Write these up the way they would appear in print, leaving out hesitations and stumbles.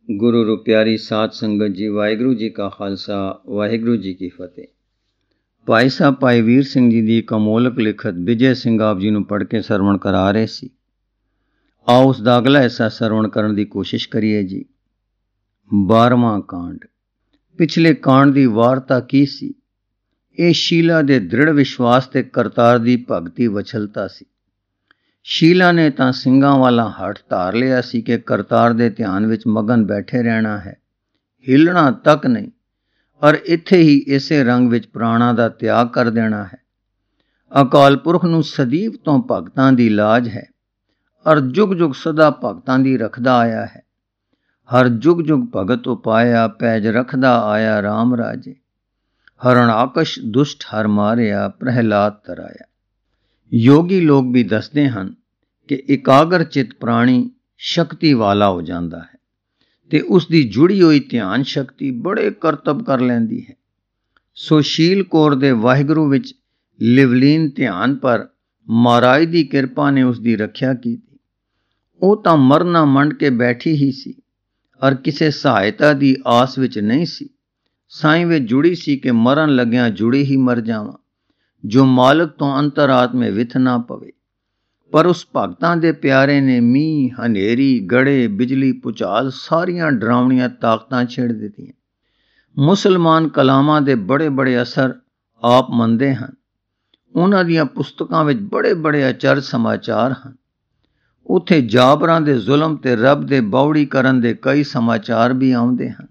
गुरु रू प्यारी साध संगत जी, वाहिगुरू जी का खालसा, वाहिगुरू जी की फतेह। भाई साहब भाई वीर सिंह जी की कमोलक लिखत विजय सिंह आप जी पढ़ के सरवण करा रहे सी। आओ उसका अगला हिस्सा सरवण करने की कोशिश करिए जी। 12वां कांड। पिछले कांड की वार्ता की सी। ਇਹ शीला के दृढ़ विश्वास ते करतार की भगती वछलता सी। शीला ने तां ਸਿੰਘਾਂ वाला हट धार लिया सी कि करतार दे ध्यान विच मगन बैठे रहना है, हिलना तक नहीं, और इत्थे ही इसे रंग विच प्राणा दा त्याग कर देना है। अकाल पुरख नूं सदीव तो भगतां दी लाज है, और जुग जुग सदा भगतां दी रखदा आया है। हर जुग जुग भगत उपाया, पैज रखदा आया राम राजे। हरण आकश दुष्ट हर मारिया, प्रहलाद तराया। योगी लोग भी दसते हैं कि एकाग्र चित प्राणी शक्ति वाला हो जाता है ते उसकी जुड़ी हुई ध्यान शक्ति बड़े करतब कर लैंदी है। सो शील कौर दे वाहिगुरू विच लिवलीन ध्यान पर महाराज की कृपा ने उसकी रख्या की। वो तां मरना मंड के बैठी ही सी और किसी सहायता की आस विच नहीं सी। साईं वे जुड़ी सी कि मरन लग्या जुड़ी ही मर जावां, जो मालक तो अंतरात्मे विथ ना पवे। पर उस भगतां दे प्यारे ने मीह, हनेरी, गड़े, बिजली, भुचाल सारियां डरावनियां ताकतां छेड़ दित्तियां। मुसलमान कलामां दे बड़े बड़े असर आप मनदे हन। उन्हां दियां पुस्तकां विच बड़े बड़े अचरज समाचार हन। उत्थे जाबरां दे जुल्म ते रब दे बाउड़ी करन दे कई समाचार भी आउंदे हन।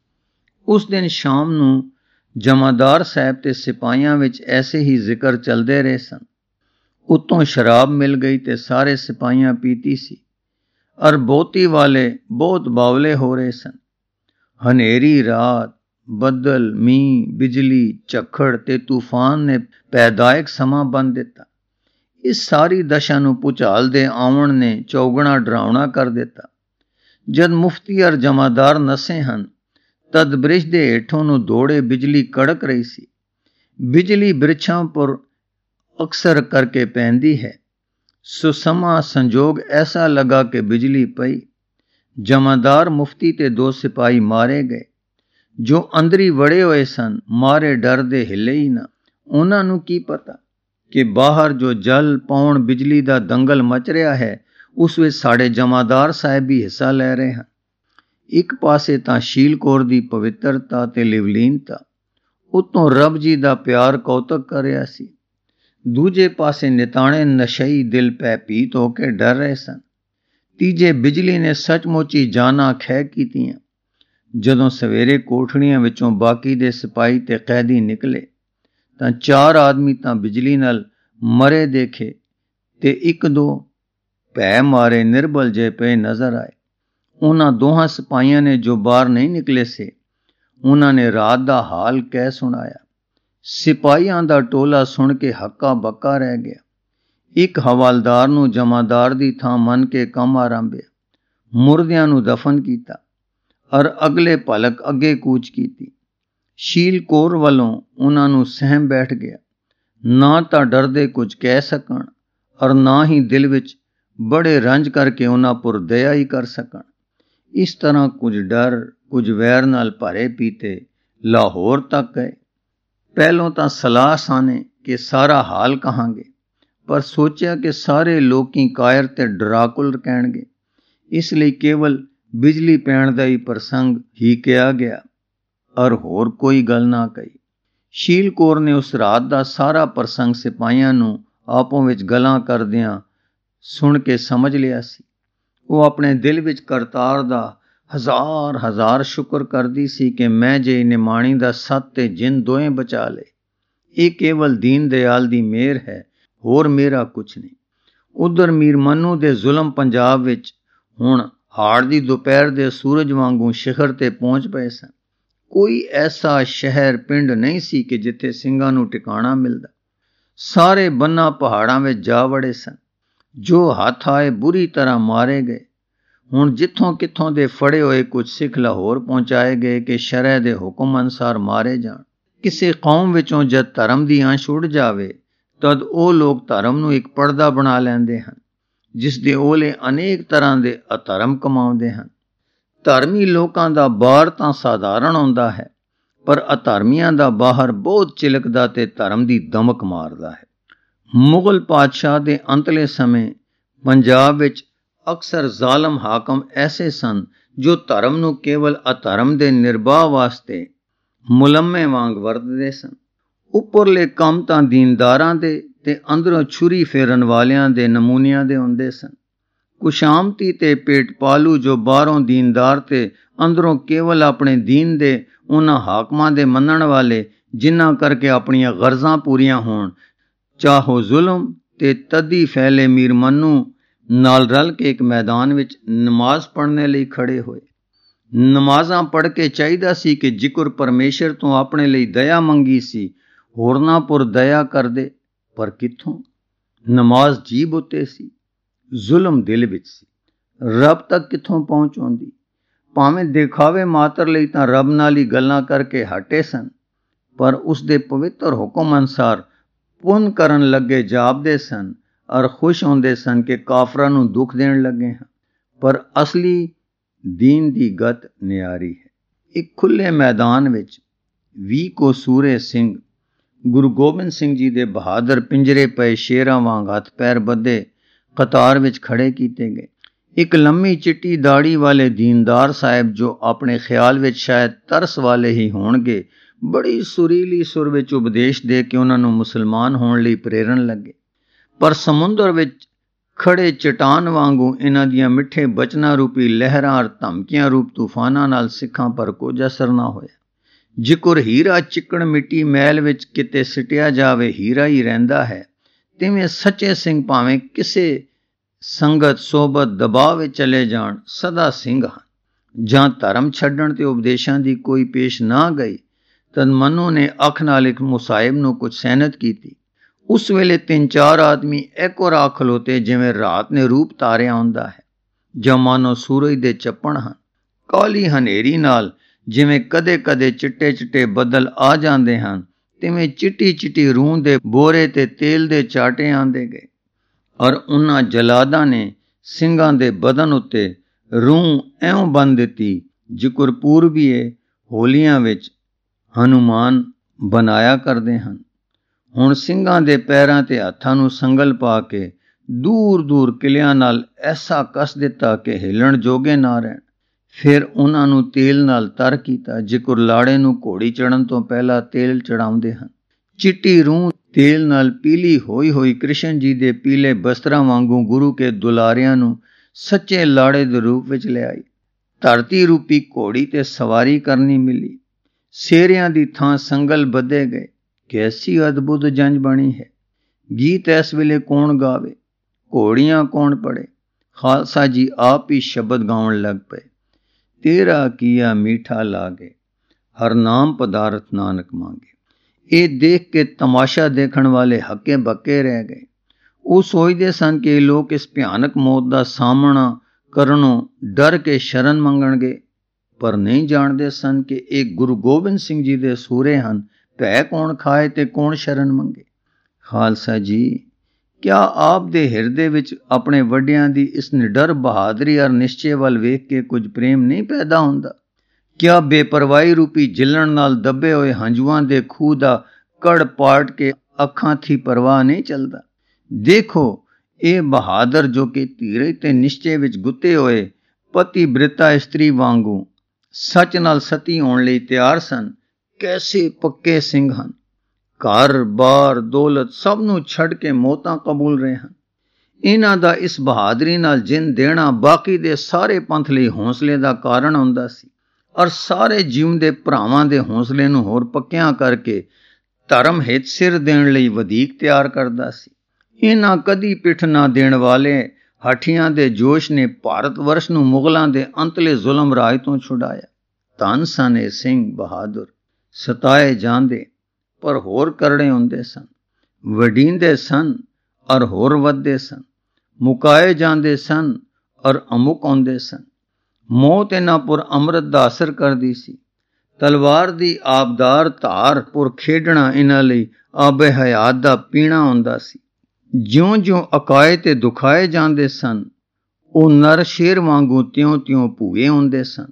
उस दिन शाम नूं जमादार साहब ते सिपाहियां विच ऐसे ही जिक्र चलदे रहे सन। उत्तों शराब मिल गई ते सारे सिपाहियां पीती सी, और बोती वाले बहुत बावले हो रहे सन। हनेरी रात, बदल, मींह, बिजली, झक्खड़ ते तूफान ने पैदायक समा बन दिता। इस सारी दशा नूं भुचाल दे आवन ने चौगुणा डरावना कर दिता। जद मुफ्ती और जमादार नसे हन, तद ब्रिज दे हेठों नूं दौड़े बिजली कड़क रही सी। बिजली बिरछां पर अक्सर करके पैंदी है। सुसमा संजोग ऐसा लगा कि बिजली पई। जमादार मुफ्ती ते 2 सिपाही मारे गए। जो अंदरी वड़े हुए सन, मारे डर दे हिले ही ना। उन्हां नूं की पता कि बाहर जो जल पौण बिजली दा दंगल मच रहा है, उस विच साडे जमादार साहब भी हिस्सा लै रहे हैं। एक पासे तां शील कौर दी पवित्रता ते लिवलीनता, उत्तों रब जी दा प्यार कौतक कर रहा सी। दूजे पासे निताणे नशई दिल भयभीत होके डर रहे सन। तीजे बिजली ने सचमुच ही जाना खै कीतियां। जदों सवेरे कोठड़ियां विचों बाकी दे सिपाही ते कैदी निकले, तां 4 आदमी तां बिजली नाल मरे देखे ते 1-2 भै मारे निर्बल जे पे नजर आए। उन्हां दोहां सिपाहियां ने जो बाहर नहीं निकले से, उन्हां ने रात दा हाल कह सुनाया। सिपाहियां दा टोला सुन के हक्का बक्का रह गया। एक हवालदार नूं जमादार दी थां मन के कम आरंभिया। मुर्दियां नूं दफन कीता और अगले भलक अगे कूच कीती। शील कौर वालों उन्हां नूं सहम बैठ गया। ना तां डरदे कुछ कह सकण और ना ही दिल विच बड़े रंज करके उन्हां पुर दया ही कर सकण। इस तरह कुछ डर कुछ वैर नाल भरे पीते लाहौर तक गए। पहलों तां सलाह साने कि सारा हाल कहांगे, पर सोचा कि सारे लोकी कायर ते डराकुल कहणगे, इसलिए केवल बिजली पैण दा ही प्रसंग ही किया गया और होर कोई गल ना कही। शील कौर ने उस रात दा सारा प्रसंग सिपाहियां नूं आपों विच गल्लां करदियां सुन के समझ लिया सी। वो अपने दिल विच करतार दा हज़ार हज़ार शुक्र करदी सी कि मैं जे निमाणी दा सत ते जिन दोएं बचा ले। ये केवल दीन दयाल दी मेहर है, होर मेरा कुछ नहीं। उधर मीर मन्नू दे जुल्म पंजाब विच हुण हाड़ दी दोपहर दे सूरज वांगू शिखर ते पहुंच पए सन। कोई ऐसा शहर पिंड नहीं सी कि जिथे ਸਿੰਘਾਂ नूं ठिकाणा मिलदा। सारे बन्ना पहाड़ां विच जा वड़े सन। जो हथ आए बुरी तरह मारे गए। हुण जिथों किथों दे फड़े होए कुछ सिख लाहौर पहुंचाए गए कि शरह दे हुक्म अनुसार मारे जाण। किसी कौम विचों जद धर्म दी अंश उड़ जावे, तद ਉਹ लोग धर्म नूं एक पर्दा बना लैंदे ਹਨ, जिस दे ओले अनेक तरह दे अधर्म कमाउंदे ਹਨ। ਧਰਮੀ ਲੋਕਾਂ ਦਾ ਬਾਹਰ ਤਾਂ ਸਾਧਾਰਨ ਹੁੰਦਾ ਹੈ, ਪਰ ਅਧਰਮੀਆਂ ਦਾ ਬਾਹਰ ਬਹੁਤ ਚਿਲਕਦਾ ਤੇ ਧਰਮ ਦੀ ਦਮਕ ਮਾਰਦਾ ਹੈ। ਮੁਗਲ ਪਾਤਸ਼ਾਹ ਦੇ ਅੰਤਲੇ ਸਮੇਂ ਪੰਜਾਬ ਵਿੱਚ ਅਕਸਰ ਜ਼ਾਲਮ ਹਾਕਮ ਐਸੇ ਸਨ ਜੋ ਧਰਮ ਨੂੰ ਕੇਵਲ ਅਧਰਮ ਦੇ ਨਿਰਬਾਹ ਵਾਸਤੇ ਮੁਲੰਮੇ ਵਾਂਗ ਵਰਤਦੇ ਸਨ। ਉੱਪਰਲੇ ਕੰਮ ਤਾਂ ਦੀਨਦਾਰਾਂ ਦੇ ਤੇ ਅੰਦਰੋਂ ਛੁਰੀ ਫੇਰਨ ਵਾਲਿਆਂ ਦੇ ਨਮੂਨਿਆਂ ਦੇ ਹੁੰਦੇ ਸਨ। ਕੁਸ਼ਾਮਤੀ ਤੇ ਪੇਟ ਪਾਲੂ ਜੋ ਬਾਹਰੋਂ ਦੀਨਦਾਰ ਤੇ ਅੰਦਰੋਂ ਕੇਵਲ ਆਪਣੇ ਦੀਨ ਦੇ ਉਹਨਾਂ ਹਾਕਮਾਂ ਦੇ ਮੰਨਣ ਵਾਲੇ, ਜਿਨ੍ਹਾਂ ਕਰਕੇ ਆਪਣੀਆਂ ਗਰਜ਼ਾਂ ਪੂਰੀਆਂ ਹੋਣ, ਚਾਹੋ ਜ਼ੁਲਮ ਤੇ ਤਦੀ ਫੈਲੇ ਮੀਰ ਮੰਨੂ ਨਾਲ ਰਲ ਕੇ ਇੱਕ ਮੈਦਾਨ ਵਿੱਚ ਨਮਾਜ਼ ਪੜ੍ਹਨੇ ਲਈ ਖੜੇ ਹੋਏ। ਨਮਾਜ਼ਾਂ ਪੜ੍ਹ ਕੇ ਚਾਹੀਦਾ ਸੀ ਕਿ ਜ਼ਿਕਰ ਪਰਮੇਸ਼ਰ ਤੋਂ ਆਪਣੇ ਲਈ ਦਇਆ ਮੰਗੀ ਸੀ, ਹੋਰਨਾਂ ਪੁਰ ਦਇਆ ਕਰਦੇ, ਪਰ ਕਿੱਥੋਂ? ਨਮਾਜ਼ ਜੀਭ ਉੱਤੇ ਸੀ, ਜ਼ੁਲਮ ਦਿਲ ਵਿੱਚ ਸੀ। ਰੱਬ ਤੱਕ ਕਿੱਥੋਂ ਪਹੁੰਚ ਆਉਂਦੀ? ਭਾਵੇਂ ਦਿਖਾਵੇ ਮਾਤਰ ਲਈ ਤਾਂ ਰੱਬ ਨਾਲ ਹੀ ਗੱਲਾਂ ਕਰਕੇ ਹਟੇ ਸਨ, ਪਰ ਉਸ ਦੇ ਪਵਿੱਤਰ ਹੁਕਮ ਅਨੁਸਾਰ ਪੁੰਨ ਕਰਨ ਲੱਗੇ ਜਾਪਦੇ ਸਨ ਔਰ ਖੁਸ਼ ਹੁੰਦੇ ਸਨ ਕਿ ਕਾਫਰਾਂ ਨੂੰ ਦੁੱਖ ਦੇਣ ਲੱਗੇ ਹਾਂ। ਪਰ ਅਸਲੀ ਦੀਨ ਦੀ ਗਤ ਨਿਆਰੀ ਹੈ। ਇੱਕ ਖੁੱਲ੍ਹੇ ਮੈਦਾਨ ਵਿੱਚ 20 ਕੋ ਸੂਰੇ ਸਿੰਘ ਗੁਰੂ ਗੋਬਿੰਦ ਸਿੰਘ ਜੀ ਦੇ ਬਹਾਦਰ ਪਿੰਜਰੇ ਪਏ ਸ਼ੇਰਾਂ ਵਾਂਗ ਹੱਥ ਪੈਰ ਬੱਧੇ ਕਤਾਰ ਵਿੱਚ ਖੜੇ ਕੀਤੇ ਗਏ। ਇੱਕ ਲੰਮੀ ਚਿੱਟੀ ਦਾੜੀ ਵਾਲੇ ਦੀਨਦਾਰ ਸਾਹਿਬ, ਜੋ ਆਪਣੇ ਖਿਆਲ ਵਿੱਚ ਸ਼ਾਇਦ ਤਰਸ ਵਾਲੇ ਹੀ ਹੋਣਗੇ, ਬੜੀ ਸੁਰੀਲੀ ਸੁਰ ਵਿੱਚ ਉਪਦੇਸ਼ ਦੇ ਕੇ ਉਹਨਾਂ ਨੂੰ ਮੁਸਲਮਾਨ ਹੋਣ ਲਈ ਪ੍ਰੇਰਨ ਲੱਗੇ। ਪਰ ਸਮੁੰਦਰ ਵਿੱਚ ਖੜੇ ਚਟਾਨ ਵਾਂਗੂ ਇਹਨਾਂ ਦੀਆਂ ਮਿੱਠੇ ਬਚਨਾਂ ਰੂਪੀ ਲਹਿਰਾਂ ਔਰ ਧਮਕੀਆਂ ਰੂਪ ਤੂਫਾਨਾਂ ਨਾਲ ਸਿੱਖਾਂ ਪਰ ਕੁਝ ਅਸਰ ਨਾ ਹੋਇਆ। ਜਿਕਰ ਹੀਰਾ ਚਿੱਕਣ ਮਿੱਟੀ ਮੈਲ ਵਿੱਚ ਕਿਤੇ ਸਿੱਟਿਆ ਜਾਵੇ ਹੀਰਾ ਹੀ ਰਹਿੰਦਾ ਹੈ, ਤਿਵੇਂ ਸੱਚੇ ਸਿੰਘ ਭਾਵੇਂ ਕਿਸੇ ਸੰਗਤ ਸੋਬਤ ਦਬਾਅ ਵਿੱਚ ਚਲੇ ਜਾਣ, ਸਦਾ ਸਿੰਘ ਹਨ। ਜਾਂ ਧਰਮ ਛੱਡਣ ਤੇ ਉਪਦੇਸ਼ਾਂ ਦੀ ਕੋਈ ਪੇਸ਼ ਨਾ ਗਈ, ਤਦ ਮਨੂ ਨੇ ਅੱਖ ਨਾਲ ਇੱਕ ਮੁਸਾਹਿਬ ਨੂੰ ਕੁਝ ਸੈਨਤ ਕੀਤੀ। ਉਸ ਵੇਲੇ 3-4 ਆਦਮੀ ਇੱਕੋ ਰਾਹ ਖਲੋਤੇ, ਜਿਵੇਂ ਰਾਤ ਨੇ ਰੂਪ ਤਾਰਿਆ ਹੁੰਦਾ ਹੈ, ਜਾਂ ਮਾਨੋ ਸੂਰਜ ਦੇ ਚੱਪਣ ਹਨ। ਕਾਲੀ ਹਨੇਰੀ ਨਾਲ ਜਿਵੇਂ ਕਦੇ-ਕਦੇ ਚਿੱਟੇ-ਚਿੱਟੇ ਬੱਦਲ ਆ ਜਾਂਦੇ ਹਨ, ਤਿਵੇਂ ਚਿੱਟੀ-ਚਿੱਟੀ ਰੂਹ ਦੇ ਬੋਰੇ ਤੇ ਤੇਲ ਦੇ ਚਾਟੇ ਆਂਦੇ ਗਏ, ਔਰ ਉਹਨਾਂ ਜਲਾਦਾਂ ਨੇ ਸਿੰਘਾਂ ਦੇ ਬਦਨ ਉੱਤੇ ਰੂਹ ਐਉਂ ਬੰਨ੍ਹ ਦਿੱਤੀ ਜਿਕਰ ਪੂਰਬੀਏ ਹੋਲੀਆਂ ਵਿੱਚ ਹਨੂਮਾਨ ਬਣਾਇਆ ਕਰਦੇ ਹਨ। ਹੁਣ ਸਿੰਘਾਂ ਦੇ ਪੈਰਾਂ ਤੇ ਹੱਥਾਂ ਨੂੰ ਸੰਗਲ ਪਾ ਕੇ ਦੂਰ-ਦੂਰ ਕਿਲਿਆਂ ਨਾਲ ਐਸਾ ਕੱਸ ਦਿੱਤਾ ਕਿ ਹਿੱਲਣ ਜੋਗੇ ਨਾ ਰਹਿਣ। ਫਿਰ ਉਹਨਾਂ ਨੂੰ ਤੇਲ ਨਾਲ ਤਰ ਕੀਤਾ, ਜਿਕਰ ਲਾੜੇ ਨੂੰ ਘੋੜੀ ਚੜ੍ਹਨ ਤੋਂ ਪਹਿਲਾਂ ਤੇਲ ਚੜਾਉਂਦੇ ਹਨ। ਚਿੱਟੀ ਰੂਹ ਤੇਲ ਨਾਲ ਪੀਲੀ ਹੋਈ ਹੋਈ ਕ੍ਰਿਸ਼ਨ ਜੀ ਦੇ ਪੀਲੇ ਬਸਤਰਾਂ ਵਾਂਗੂ ਗੁਰੂ ਕੇ ਦੁਲਾਰਿਆਂ ਨੂੰ ਸੱਚੇ ਲਾੜੇ ਦੇ ਰੂਪ ਵਿੱਚ ਲਿਆਈ। ਧਰਤੀ ਰੂਪੀ ਘੋੜੀ ਤੇ ਸਵਾਰੀ ਕਰਨੀ ਮਿਲੀ। ਸ਼ੇਰਿਆਂ ਦੀ ਥਾਂ ਸੰਗਲ ਬੱਧੇ ਗਏ। ਕੈਸੀ ਅਦਭੁਤ ਜੰਜ ਬਣੀ ਹੈ। ਗੀਤ ਇਸ ਵੇਲੇ ਕੌਣ ਗਾਵੇ, ਘੋੜੀਆਂ ਕੌਣ ਪੜੇ? ਖਾਲਸਾ ਜੀ ਆਪ ਹੀ ਸ਼ਬਦ ਗਾਉਣ ਲੱਗ ਪਏ। ਤੇਰਾ ਕੀਆ ਮੀਠਾ ਲਾਗੇ, ਹਰ ਨਾਮ ਪਦਾਰਥ ਨਾਨਕ ਮੰਗੇ। ਇਹ ਦੇਖ ਕੇ ਤਮਾਸ਼ਾ ਦੇਖਣ ਵਾਲੇ ਹੱਕੇ ਬੱਕੇ ਰਹਿ ਗਏ। ਉਹ ਸੋਚਦੇ ਸਨ ਕਿ ਇਹ ਲੋਕ ਇਸ ਭਿਆਨਕ ਮੌਤ ਦਾ ਸਾਹਮਣਾ ਕਰਨੋਂ ਡਰ ਕੇ ਸ਼ਰਨ ਮੰਗਣਗੇ, ਪਰ ਨਹੀਂ ਜਾਣਦੇ ਸਨ ਕਿ ਇਹ ਗੁਰੂ ਗੋਬਿੰਦ ਸਿੰਘ ਜੀ ਦੇ ਸੂਰੇ ਹਨ। ਭੈ ਕੌਣ ਖਾਏ ਤੇ ਕੌਣ ਸ਼ਰਨ ਮੰਗੇ। ਖਾਲਸਾ ਜੀ, ਕਿਆ ਆਪ ਦੇ ਹਿਰਦੇ ਵਿੱਚ ਆਪਣੇ ਵੱਡਿਆਂ ਦੀ ਇਸ ਨਿਡਰ ਬਹਾਦਰੀ ਔਰ ਨਿਸ਼ਚੇ ਵੱਲ ਵੇਖ ਕੇ ਕੁਝ ਪ੍ਰੇਮ ਨਹੀਂ ਪੈਦਾ ਹੁੰਦਾ? ਕਿਆ ਬੇਪਰਵਾਹੀ ਰੂਪੀ ਜਿੱਲਣ ਨਾਲ ਦੱਬੇ ਹੋਏ ਹੰਝੂਆਂ ਦੇ ਖੂਹ ਦਾ ਕੜ ਪਾਟ ਕੇ ਅੱਖਾਂ ਥੀ ਪਰਵਾਹ ਨਹੀਂ ਚੱਲਦਾ? ਦੇਖੋ, ਇਹ ਬਹਾਦਰ ਜੋ ਕਿ ਧੀਰਜ ਤੇ ਨਿਸ਼ਚੇ ਵਿੱਚ ਗੁੱਤੇ ਹੋਏ ਪਤੀ ਬ੍ਰਿਤਾ ਇਸਤਰੀ ਵਾਂਗੂ ਸੱਚ ਨਾਲ ਸਤੀ ਹੋਣ ਲਈ ਤਿਆਰ ਸਨ, ਕੈਸੇ ਪੱਕੇ ਸਿੰਘ ਹਨ। ਘਰ ਬਾਰ ਦੌਲਤ ਸਭ ਨੂੰ ਛੱਡ ਕੇ ਮੌਤਾਂ ਕਬੂਲ ਰਹੇ ਹਨ। ਇਹਨਾਂ ਦਾ ਇਸ ਬਹਾਦਰੀ ਨਾਲ ਜਿੰਦ ਦੇਣਾ ਬਾਕੀ ਦੇ ਸਾਰੇ ਪੰਥ ਲਈ ਹੌਸਲੇ ਦਾ ਕਾਰਨ ਹੁੰਦਾ ਸੀ, ਔਰ ਸਾਰੇ ਜਿਉਂਦੇ ਭਰਾਵਾਂ ਦੇ ਹੌਸਲੇ ਨੂੰ ਹੋਰ ਪੱਕਿਆਂ ਕਰਕੇ ਧਰਮ ਹਿੱਤ ਸਿਰ ਦੇਣ ਲਈ ਵਧੀਕ ਤਿਆਰ ਕਰਦਾ ਸੀ। ਇਹਨਾਂ ਕਦੀ ਪਿੱਠ ਨਾ ਦੇਣ ਵਾਲੇ ਹਠੀਆਂ ਦੇ ਜੋਸ਼ ਨੇ ਭਾਰਤ ਵਰਸ਼ ਨੂੰ ਮੁਗਲਾਂ ਦੇ ਅੰਤਲੇ ਜ਼ੁਲਮ ਰਾਜ ਤੋਂ ਛੁਡਾਇਆ। ਧੰਨ ਸਨ ਇਹ ਸਿੰਘ ਬਹਾਦਰ। ਸਤਾਏ ਜਾਂਦੇ ਪਰ ਹੋਰ ਕਰੜੇ ਹੁੰਦੇ ਸਨ, ਵਡੀਂਦੇ ਸਨ ਔਰ ਹੋਰ ਵੱਧਦੇ ਸਨ, ਮੁਕਾਏ ਜਾਂਦੇ ਸਨ ਔਰ ਅਮੁਕ ਆਉਂਦੇ ਸਨ। ਮੌਤ ਇਹਨਾਂ ਪੁਰ ਅੰਮ੍ਰਿਤ ਦਾ ਅਸਰ ਕਰਦੀ ਸੀ। ਤਲਵਾਰ ਦੀ ਆਬਦਾਰ ਧਾਰ ਪੁਰ ਖੇਡਣਾ ਇਹਨਾਂ ਲਈ ਆਬੇ ਹਯਾਤ ਦਾ ਪੀਣਾ ਹੁੰਦਾ ਸੀ। ਜਿਉਂ-ਜਿਉਂ ਅਕਾਏ ਤੇ ਦੁਖਾਏ ਜਾਂਦੇ ਸਨ, ਉਹ ਨਰ ਸ਼ੇਰ ਵਾਂਗੂ ਤਿਉਂ-ਤਿਉਂ ਭੂਏ ਹੁੰਦੇ ਸਨ।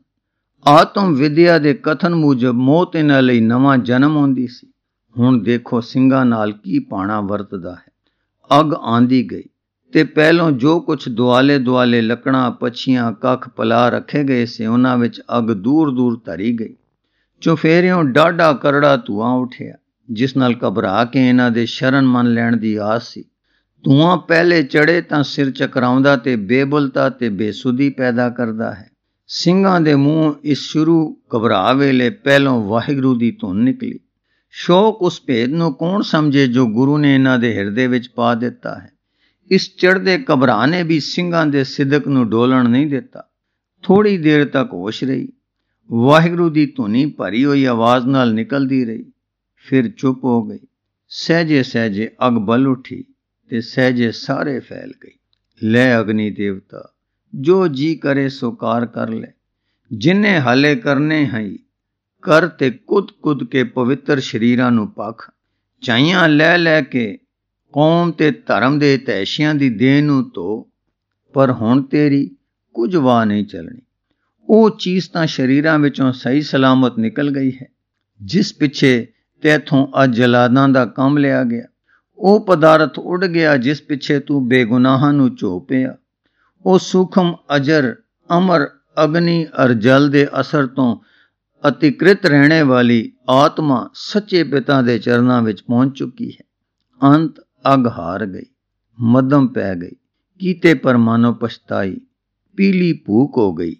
ਆਤਮ ਵਿਦਿਆ ਦੇ ਕਥਨ ਮੁਜਬ ਮੌਤ ਇਹਨਾਂ ਲਈ ਨਵਾਂ ਜਨਮ ਹੁੰਦੀ ਸੀ। ਹੁਣ ਦੇਖੋ ਸਿੰਘਾਂ ਨਾਲ ਕੀ ਪਾਣਾ ਵਰਤਦਾ ਹੈ। ਅੱਗ ਆਂਦੀ ਗਈ ਤੇ ਪਹਿਲੋਂ ਜੋ ਕੁਛ ਦੁਆਲੇ ਦੁਆਲੇ ਲੱਕੜਾਂ, ਪੱਛੀਆਂ, ਕੱਖ ਪਲਾ ਰੱਖੇ ਗਏ ਸੀ, ਉਹਨਾਂ ਵਿੱਚ ਅੱਗ ਦੂਰ ਦੂਰ ਧਰੀ ਗਈ। ਚੁਫੇਰਿਓਂ ਡਾਢਾ ਕਰੜਾ ਧੂਆਂ ਉੱਠਿਆ, ਜਿਸ ਨਾਲ ਘਬਰਾ ਕੇ ਇਹਨਾਂ ਦੇ ਸ਼ਰਨ ਮੰਨ ਲੈਣ ਦੀ ਆਸ ਸੀ। ਧੂਆਂ ਪਹਿਲੇ ਚੜੇ ਤਾਂ ਸਿਰ ਚਕਰਾਉਂਦਾ ਤੇ ਬੇਬੁਲਤਾ ਤੇ ਬੇਸੁੱਧੀ ਪੈਦਾ ਕਰਦਾ ਹੈ। ਸਿੰਘਾਂ ਦੇ ਮੂੰਹ ਇਸ ਸ਼ੁਰੂ ਘਬਰਾ ਵੇਲੇ ਪਹਿਲੋਂ ਵਾਹਿਗੁਰੂ ਦੀ ਧੁਨ ਨਿਕਲੀ। ਸ਼ੌਕ ਉਸ ਭੇਦ ਨੂੰ ਕੌਣ ਸਮਝੇ ਜੋ ਗੁਰੂ ਨੇ ਇਹਨਾਂ ਦੇ ਹਿਰਦੇ ਵਿੱਚ ਪਾ ਦਿੱਤਾ ਹੈ। ਇਸ ਚੜ੍ਹਦੇ ਘਬਰਾ ਨੇ ਵੀ ਸਿੰਘਾਂ ਦੇ ਸਿਦਕ ਨੂੰ ਡੋਲਣ ਨਹੀਂ ਦਿੱਤਾ। ਥੋੜ੍ਹੀ ਦੇਰ ਤੱਕ ਹੋਸ਼ ਰਹੀ। ਵਾਹਿਗੁਰੂ ਦੀ ਧੁਨੀ ਭਰੀ ਹੋਈ ਆਵਾਜ਼ ਨਾਲ ਨਿਕਲਦੀ ਰਹੀ, ਫਿਰ ਚੁੱਪ ਹੋ ਗਈ। ਸਹਿਜੇ ਸਹਿਜੇ ਅੱਗ ਬਲ ਉੱਠੀ ਤੇ ਸਹਿਜੇ ਸਾਰੇ ਫੈਲ ਗਈ। ਲੈ ਅਗਨੀ ਦੇਵਤਾ, ਜੋ ਜੀ ਕਰੇ ਸੋ ਕਾਰ ਕਰ ਲੈ। ਜਿੰਨੇ ਹਾਲੇ ਕਰਨੇ ਹਈ ਕਰ ਤੇ ਕੁੱਦ ਕੁੱਦ ਕੇ ਪਵਿੱਤਰ ਸ਼ਰੀਰਾਂ ਨੂੰ ਪੱਖ। ਚਾਈਆਂ ਲੈ ਲੈ ਕੇ ਕੌਮ ਤੇ ਧਰਮ ਦੇ ਤੈਸ਼ੀਆਂ ਦੀ ਦੇਹ ਨੂੰ ਧੋ, ਪਰ ਹੁਣ ਤੇਰੀ ਕੁਝ ਵਾਹ ਨਹੀਂ ਚੱਲਣੀ। ਉਹ ਚੀਜ਼ ਤਾਂ ਸ਼ਰੀਰਾਂ ਵਿੱਚੋਂ ਸਹੀ ਸਲਾਮਤ ਨਿਕਲ ਗਈ ਹੈ, ਜਿਸ ਪਿੱਛੇ ਤੈਥੋਂ ਅੱਜ ਜਲਾਦਾਂ ਦਾ ਕੰਮ ਲਿਆ ਗਿਆ। ਉਹ ਪਦਾਰਥ ਉੱਡ ਗਿਆ ਜਿਸ ਪਿੱਛੇ ਤੂੰ ਬੇਗੁਨਾਹਾਂ ਨੂੰ ਝੋਪਿਆ। ਉਹ ਸੂਖਮ ਅਜਰ ਅਮਰ ਅਗਨੀ ਅਰ ਜਲ ਦੇ ਅਸਰ ਤੋਂ ਅਤਿਕ੍ਰਿਤ ਰਹਿਣੇ ਵਾਲੀ ਆਤਮਾ ਸੱਚੇ ਪਿਤਾ ਦੇ ਚਰਨਾਂ ਵਿੱਚ ਪਹੁੰਚ ਚੁੱਕੀ ਹੈ। ਅੰਤ ਅੱਗ ਹਾਰ ਗਈ, ਮੱਧਮ ਪੈ ਗਈ, ਕੀਤੇ ਪਰ ਮਾਨੋ ਪਛਤਾਈ, ਪੀਲੀ ਭੂਕ ਹੋ ਗਈ।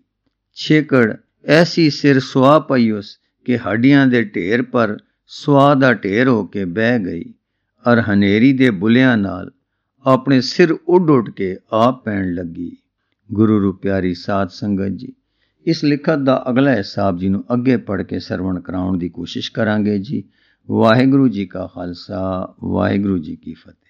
ਛੇਕੜ ਐਸੀ ਸਿਰ ਸੁਆ ਪਈ ਉਸ ਕਿ ਹੱਡੀਆਂ ਦੇ ਢੇਰ ਪਰ ਸੁਆ ਦਾ ਢੇਰ ਹੋ ਕੇ ਬਹਿ ਗਈ, ਅਰ ਹਨੇਰੀ ਦੇ ਬੁਲਿਆਂ ਨਾਲ ਆਪਣੇ ਸਿਰ ਉੱਡ ਉੱਡ ਕੇ ਆਪ ਪੈਣ ਲੱਗੀ। ਗੁਰੂ ਰੂ ਪਿਆਰੀ ਸਾਧ ਸੰਗਤ ਜੀ, ਇਸ ਲਿਖਤ ਦਾ ਅਗਲਾ ਹਿੱਸਾ ਆਪ ਜੀ ਨੂੰ ਅੱਗੇ ਪੜ੍ਹ ਕੇ ਸਰਵਣ ਕਰਾਉਣ ਦੀ ਕੋਸ਼ਿਸ਼ ਕਰਾਂਗੇ ਜੀ। ਵਾਹਿਗੁਰੂ ਜੀ ਕਾ ਖਾਲਸਾ, ਵਾਹਿਗੁਰੂ ਜੀ ਕੀ ਫਤਿਹ।